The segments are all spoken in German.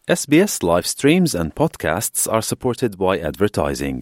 SBS live streams and podcasts are supported by advertising.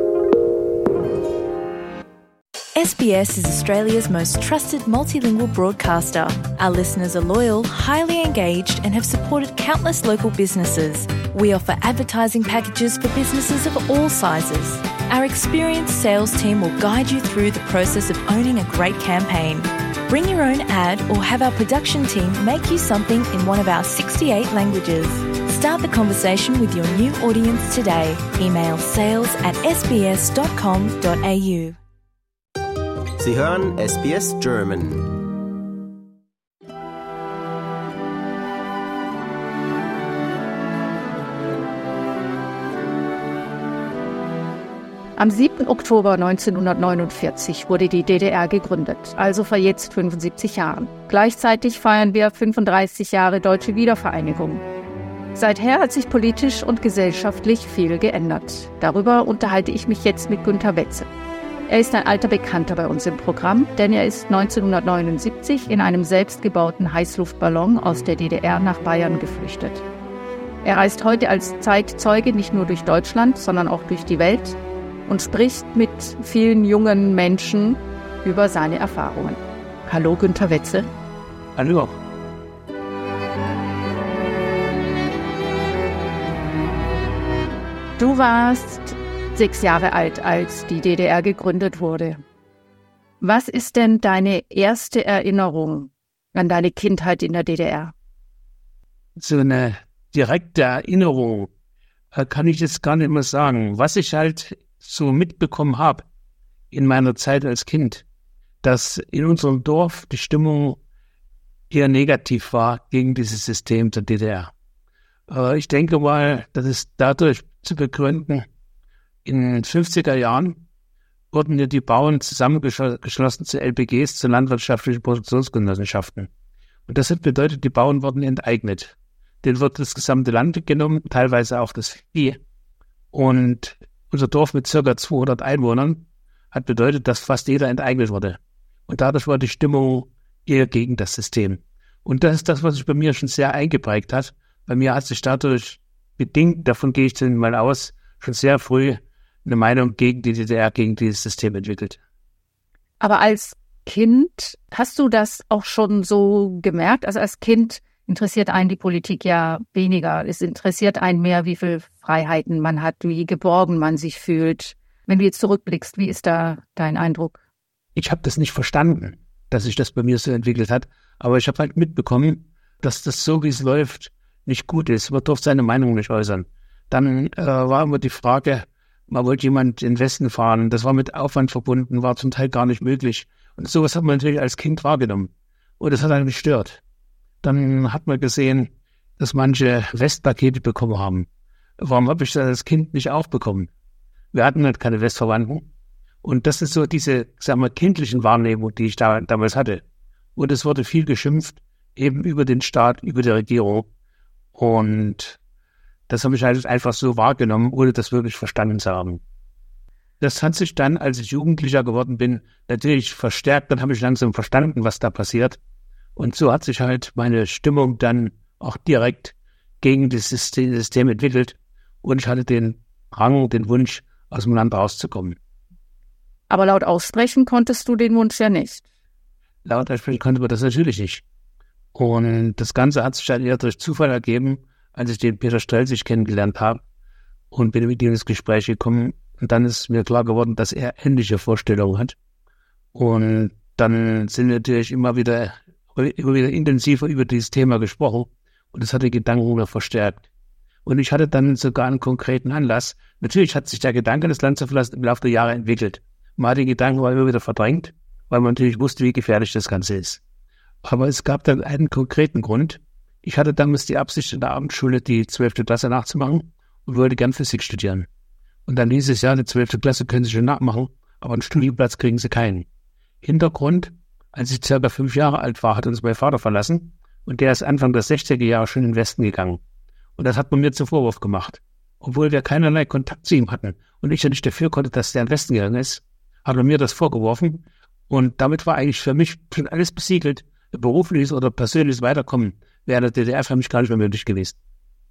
SBS is Australia's most trusted multilingual broadcaster. Our listeners are loyal, highly engaged, and have supported countless local businesses. We offer advertising packages for businesses of all sizes. Our experienced sales team will guide you through the process of owning a great campaign. Bring your own ad or have our production team make you something in one of our 68 languages. Start the conversation with your new audience today. Email sales@sbs.com.au. Sie hören SBS German. Am 7. Oktober 1949 wurde die DDR gegründet, also vor jetzt 75 Jahren. Gleichzeitig feiern wir 35 Jahre deutsche Wiedervereinigung. Seither hat sich politisch und gesellschaftlich viel geändert. Darüber unterhalte ich mich jetzt mit Günter Wetzel. Er ist ein alter Bekannter bei uns im Programm, denn er ist 1979 in einem selbstgebauten Heißluftballon aus der DDR nach Bayern geflüchtet. Er reist heute als Zeitzeuge nicht nur durch Deutschland, sondern auch durch die Welt und spricht mit vielen jungen Menschen über seine Erfahrungen. Hallo Günter Wetzel. Hallo. Du warst 6 Jahre alt, als die DDR gegründet wurde. Was ist denn deine erste Erinnerung an deine Kindheit in der DDR? So eine direkte Erinnerung kann ich jetzt gar nicht mehr sagen. Was ich halt so mitbekommen habe in meiner Zeit als Kind, dass in unserem Dorf die Stimmung eher negativ war gegen dieses System der DDR. Ich denke mal, das ist dadurch zu begründen, in den 50er Jahren wurden ja die Bauern zusammengeschlossen zu LPGs, zu landwirtschaftlichen Produktionsgenossenschaften. Und das hat bedeutet, die Bauern wurden enteignet. Denen wird das gesamte Land genommen, teilweise auch das Vieh. Und unser Dorf mit ca. 200 Einwohnern hat bedeutet, dass fast jeder enteignet wurde. Und dadurch war die Stimmung eher gegen das System. Und das ist das, was sich bei mir schon sehr eingeprägt hat. Bei mir hat sich dadurch bedingt, davon gehe ich dann mal aus, schon sehr früh eine Meinung gegen die DDR, gegen dieses System entwickelt. Aber als Kind hast du das auch schon so gemerkt? Also als Kind interessiert einen die Politik ja weniger. Es interessiert einen mehr, wie viele Freiheiten man hat, wie geborgen man sich fühlt. Wenn du jetzt zurückblickst, wie ist da dein Eindruck? Ich habe das nicht verstanden, dass sich das bei mir so entwickelt hat. Aber ich habe halt mitbekommen, dass das so, wie es läuft, nicht gut ist. Man durfte seine Meinung nicht äußern. Dann war immer die Frage, man wollte jemand in den Westen fahren. Das war mit Aufwand verbunden, war zum Teil gar nicht möglich. Und sowas hat man natürlich als Kind wahrgenommen. Und das hat einen gestört. Dann hat man gesehen, dass manche Westpakete bekommen haben. Warum habe ich das als Kind nicht auch bekommen? Wir hatten halt keine Westverwandten. Und das ist so diese, sagen wir, kindlichen Wahrnehmung, die ich damals hatte. Und es wurde viel geschimpft, eben über den Staat, über die Regierung. Und das habe ich halt einfach so wahrgenommen, ohne das wirklich verstanden zu haben. Das hat sich dann, als ich Jugendlicher geworden bin, natürlich verstärkt. Dann habe ich langsam verstanden, was da passiert. Und so hat sich halt meine Stimmung dann auch direkt gegen das System entwickelt. Und ich hatte den Drang, den Wunsch, aus dem Land rauszukommen. Aber laut aussprechen konntest du den Wunsch ja nicht. Laut aussprechen konnte man das natürlich nicht. Und das Ganze hat sich dann eher durch Zufall ergeben, als ich den Peter Strelzig kennengelernt habe und bin mit ihm ins Gespräch gekommen. Und dann ist mir klar geworden, dass er ähnliche Vorstellungen hat. Und dann sind wir natürlich immer wieder intensiver über dieses Thema gesprochen. Und das hat die Gedanken noch verstärkt. Und ich hatte dann sogar einen konkreten Anlass. Natürlich hat sich der Gedanke, das Land zu verlassen, im Laufe der Jahre entwickelt. Man hat den Gedanken aber immer wieder verdrängt, weil man natürlich wusste, wie gefährlich das Ganze ist. Aber es gab dann einen konkreten Grund. Ich hatte damals die Absicht, in der Abendschule die 12. Klasse nachzumachen und wollte gern Physik studieren. Und dann hieß es, ja, die 12. Klasse können Sie schon nachmachen, aber einen Studienplatz kriegen Sie keinen. Hintergrund, als ich ca. 5 Jahre alt war, hat uns mein Vater verlassen und der ist Anfang der 60er Jahre schon in den Westen gegangen. Und das hat man mir zum Vorwurf gemacht. Obwohl wir keinerlei Kontakt zu ihm hatten und ich ja nicht dafür konnte, dass der in den Westen gegangen ist, hat er mir das vorgeworfen. Und damit war eigentlich für mich schon alles besiegelt. Berufliches oder persönliches Weiterkommen wäre in der DDR für mich gar nicht mehr möglich gewesen.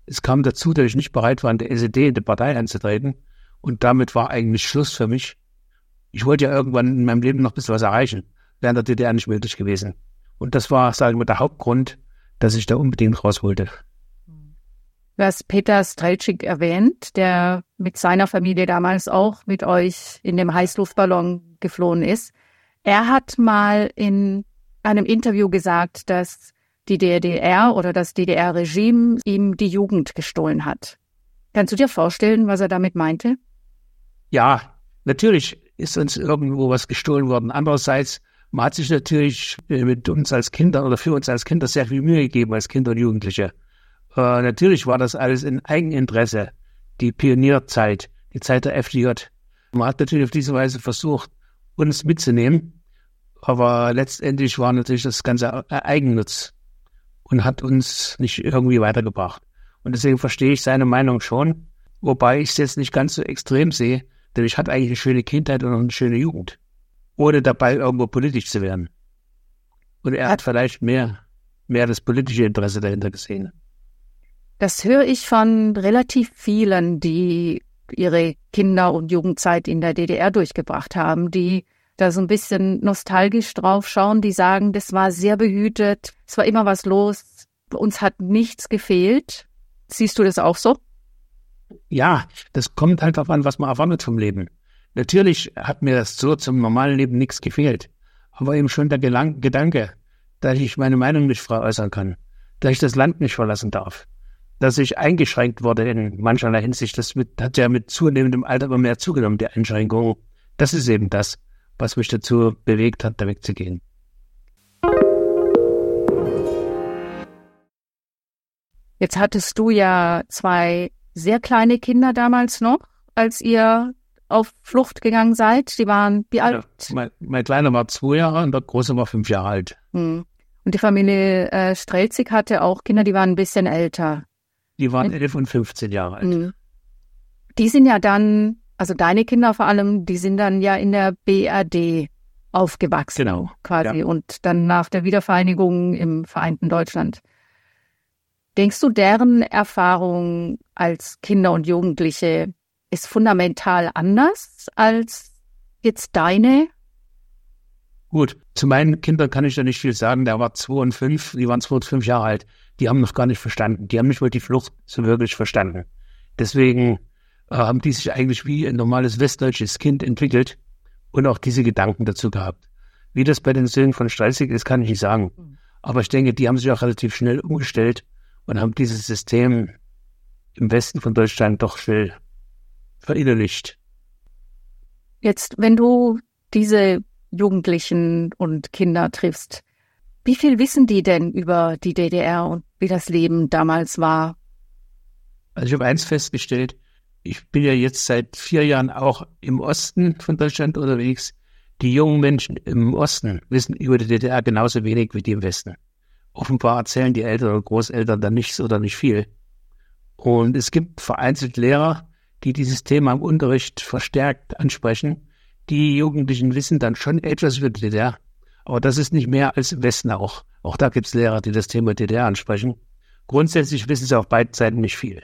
Es kam dazu, dass ich nicht bereit war, in der SED in die Partei einzutreten. Und damit war eigentlich Schluss für mich. Ich wollte ja irgendwann in meinem Leben noch ein bisschen was erreichen. Wäre in der DDR nicht möglich gewesen. Und das war, sage ich mal, der Hauptgrund, dass ich da unbedingt raus wollte. Du hast Peter Strelczyk erwähnt, der mit seiner Familie damals auch mit euch in dem Heißluftballon geflohen ist. Er hat mal in einem Interview gesagt, dass die DDR oder das DDR-Regime ihm die Jugend gestohlen hat. Kannst du dir vorstellen, was er damit meinte? Ja, natürlich ist uns irgendwo was gestohlen worden. Andererseits, man hat sich natürlich mit uns als Kinder oder für uns als Kinder sehr viel Mühe gegeben als Kinder und Jugendliche. Natürlich war das alles in Eigeninteresse, die Pionierzeit, die Zeit der FDJ. Man hat natürlich auf diese Weise versucht, uns mitzunehmen, aber letztendlich war natürlich das Ganze Eigennutz und hat uns nicht irgendwie weitergebracht. Und deswegen verstehe ich seine Meinung schon, wobei ich es jetzt nicht ganz so extrem sehe, denn ich hatte eigentlich eine schöne Kindheit und eine schöne Jugend, ohne dabei irgendwo politisch zu werden. Und er hat vielleicht mehr das politische Interesse dahinter gesehen. Das höre ich von relativ vielen, die ihre Kinder- und Jugendzeit in der DDR durchgebracht haben, die da so ein bisschen nostalgisch drauf schauen, die sagen, das war sehr behütet, es war immer was los, uns hat nichts gefehlt. Siehst du das auch so? Ja, das kommt halt darauf an, was man erwartet vom Leben. Natürlich hat mir das so zum normalen Leben nichts gefehlt, aber eben schon der Gedanke, dass ich meine Meinung nicht frei äußern kann, dass ich das Land nicht verlassen darf, dass ich eingeschränkt wurde in mancherlei Hinsicht. Das hat ja mit zunehmendem Alter immer mehr zugenommen, die Einschränkungen. Das ist eben das, was mich dazu bewegt hat, da wegzugehen. Jetzt hattest du ja 2 sehr kleine Kinder damals noch, als ihr auf Flucht gegangen seid. Die waren wie alt? Ja, mein Kleiner war 2 Jahre und der Große war 5 Jahre alt. Und die Familie Strelczyk hatte auch Kinder, die waren ein bisschen älter. Die waren 11 und 15 Jahre alt. Die sind ja dann, also deine Kinder vor allem, die sind dann ja in der BRD aufgewachsen. Genau. Quasi. Ja. Und dann nach der Wiedervereinigung im vereinten Deutschland. Denkst du, deren Erfahrung als Kinder und Jugendliche ist fundamental anders als jetzt deine? Gut, zu meinen Kindern kann ich da nicht viel sagen. Der war 2 und 5, die waren 2 und 5 Jahre alt. Die haben noch gar nicht verstanden. Die haben nicht mal die Flucht so wirklich verstanden. Deswegen haben die sich eigentlich wie ein normales westdeutsches Kind entwickelt und auch diese Gedanken dazu gehabt. Wie das bei den Söhnen von Strelczyk ist, kann ich nicht sagen. Aber ich denke, die haben sich auch relativ schnell umgestellt und haben dieses System im Westen von Deutschland doch schnell verinnerlicht. Jetzt, wenn du diese Jugendlichen und Kinder triffst, wie viel wissen die denn über die DDR und wie das Leben damals war? Also ich habe eins festgestellt, ich bin ja jetzt seit 4 Jahren auch im Osten von Deutschland unterwegs. Die jungen Menschen im Osten wissen über die DDR genauso wenig wie die im Westen. Offenbar erzählen die Eltern und Großeltern dann nichts oder nicht viel. Und es gibt vereinzelt Lehrer, die dieses Thema im Unterricht verstärkt ansprechen. Die Jugendlichen wissen dann schon etwas über die DDR, aber das ist nicht mehr als im Westen auch. Auch da gibt es Lehrer, die das Thema DDR ansprechen. Grundsätzlich wissen sie auf beiden Seiten nicht viel.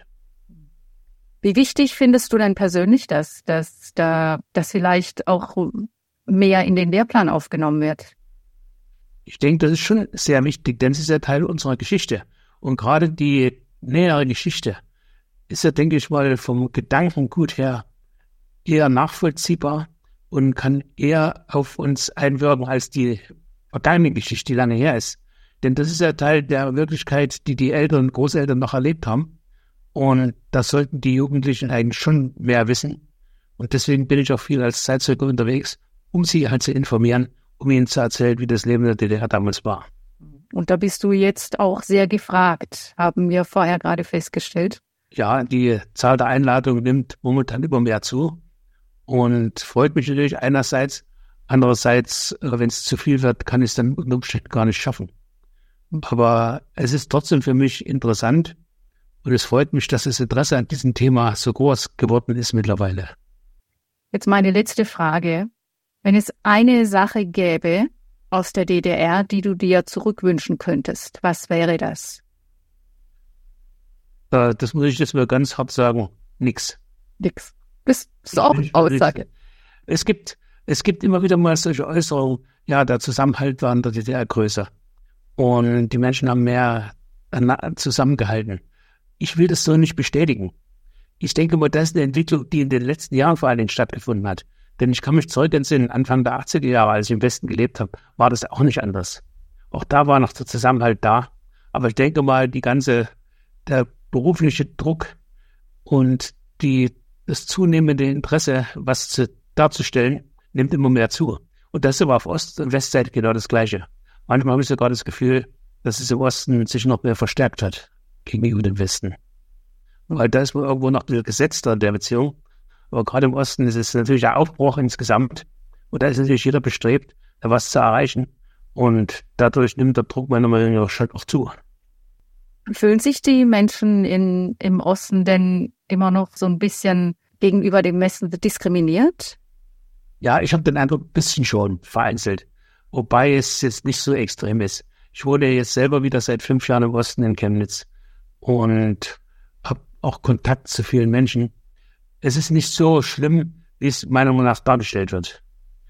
Wie wichtig findest du denn persönlich, dass vielleicht auch mehr in den Lehrplan aufgenommen wird? Ich denke, das ist schon sehr wichtig, denn es ist ja Teil unserer Geschichte. Und gerade die nähere Geschichte ist ja, denke ich mal, vom Gedankengut her eher nachvollziehbar und kann eher auf uns einwirken als die vergangene Geschichte, die lange her ist. Denn das ist ja Teil der Wirklichkeit, die die Eltern und Großeltern noch erlebt haben. Und das sollten die Jugendlichen eigentlich schon mehr wissen. Und deswegen bin ich auch viel als Zeitzeuge unterwegs, um sie halt zu informieren, um ihnen zu erzählen, wie das Leben in der DDR damals war. Und da bist du jetzt auch sehr gefragt, haben wir vorher gerade festgestellt. Ja, die Zahl der Einladungen nimmt momentan immer mehr zu und freut mich natürlich einerseits. Andererseits, wenn es zu viel wird, kann ich es dann unter Umständen gar nicht schaffen. Aber es ist trotzdem für mich interessant und es freut mich, dass das Interesse an diesem Thema so groß geworden ist mittlerweile. Jetzt meine letzte Frage. Wenn es eine Sache gäbe aus der DDR, die du dir zurückwünschen könntest, was wäre das? Das muss ich jetzt mal ganz hart sagen. Nix. Nix. Das ist auch eine Aussage. Es gibt immer wieder mal solche Äußerungen, ja, der Zusammenhalt war in der DDR größer. Und die Menschen haben mehr zusammengehalten. Ich will das so nicht bestätigen. Ich denke mal, das ist eine Entwicklung, die in den letzten Jahren vor allen Dingen stattgefunden hat. Denn ich kann mich zurück entsinnen, Anfang der 80er Jahre, als ich im Westen gelebt habe, war das auch nicht anders. Auch da war noch der Zusammenhalt da. Aber ich denke mal, der berufliche Druck und das zunehmende Interesse, was darzustellen, nimmt immer mehr zu. Und das ist aber auf Ost- und Westseite genau das Gleiche. Manchmal habe ich sogar das Gefühl, dass es im Osten sich noch mehr verstärkt hat gegenüber dem Westen. Weil da ist man irgendwo noch gesetzter in der Beziehung. Aber gerade im Osten ist es natürlich ein Aufbruch insgesamt. Und da ist natürlich jeder bestrebt, da was zu erreichen. Und dadurch nimmt der Druck meiner Meinung nach schon auch zu. Fühlen sich die Menschen im Osten denn immer noch so ein bisschen gegenüber dem Westen diskriminiert? Ja, ich habe den Eindruck, ein bisschen schon vereinzelt. Wobei es jetzt nicht so extrem ist. Ich wohne jetzt selber wieder seit 5 Jahren im Osten in Chemnitz und habe auch Kontakt zu vielen Menschen. Es ist nicht so schlimm, wie es meiner Meinung nach dargestellt wird.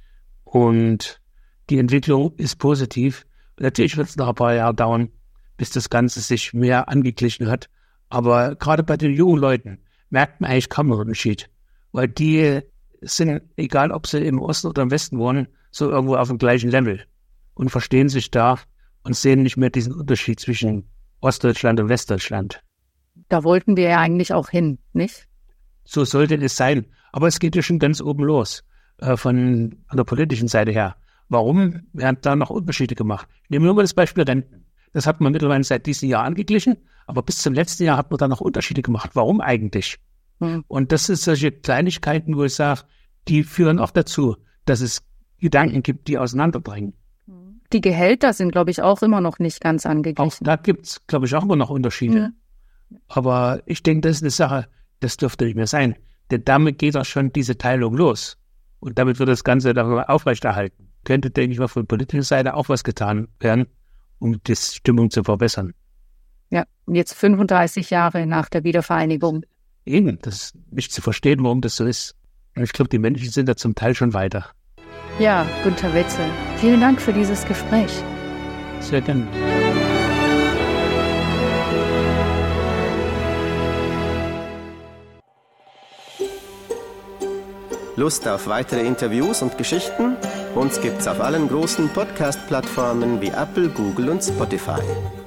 Und die Entwicklung ist positiv. Natürlich wird es noch ein paar Jahre dauern, bis das Ganze sich mehr angeglichen hat. Aber gerade bei den jungen Leuten merkt man eigentlich kaum einen Unterschied. Weil die sind, egal ob sie im Osten oder im Westen wohnen, so irgendwo auf dem gleichen Level und verstehen sich da und sehen nicht mehr diesen Unterschied zwischen Ostdeutschland und Westdeutschland. Da wollten wir ja eigentlich auch hin, nicht? So sollte es sein. Aber es geht ja schon ganz oben los, von der politischen Seite her. Warum werden da noch Unterschiede gemacht? Ich nehme nur mal das Beispiel Renten. Das hat man mittlerweile seit diesem Jahr angeglichen, aber bis zum letzten Jahr hat man da noch Unterschiede gemacht. Warum eigentlich? Und das sind solche Kleinigkeiten, wo ich sage, die führen auch dazu, dass es Gedanken gibt, die auseinanderbringen. Die Gehälter sind, glaube ich, auch immer noch nicht ganz angeglichen. Auch da gibt es, glaube ich, auch immer noch Unterschiede. Ja. Aber ich denke, das ist eine Sache, das dürfte nicht mehr sein. Denn damit geht auch schon diese Teilung los. Und damit wird das Ganze darüber aufrechterhalten. Könnte, denke ich mal, von politischer Seite auch was getan werden, um die Stimmung zu verbessern. Ja, jetzt 35 Jahre nach der Wiedervereinigung. Eben, das ist nicht zu verstehen, warum das so ist. Und ich glaube, die Menschen sind da zum Teil schon weiter. Ja, Günter Wetzel, vielen Dank für dieses Gespräch. Sehr gerne. Lust auf weitere Interviews und Geschichten? Uns gibt's auf allen großen Podcast-Plattformen wie Apple, Google und Spotify.